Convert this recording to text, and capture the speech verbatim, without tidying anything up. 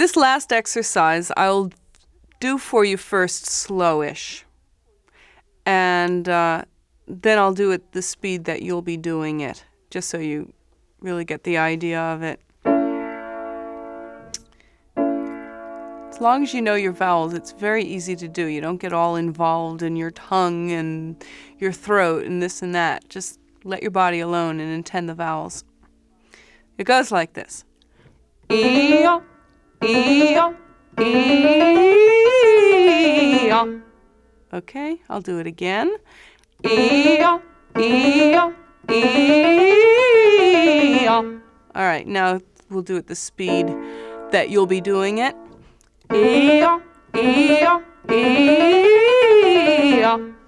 This last exercise I'll do for you first slowish, and uh, then I'll do it the speed that you'll be doing it, just so you really get the idea of it. As long as you know your vowels, it's very easy to do. You don't get all involved in your tongue and your throat and this and that. Just let your body alone and intend the vowels. It goes like this. E-o, E-o, E-o. Okay, I'll do it again. E-o, E-o, E-o. All right, now we'll do it the speed that you'll be doing it. E-o, E-o, E-o.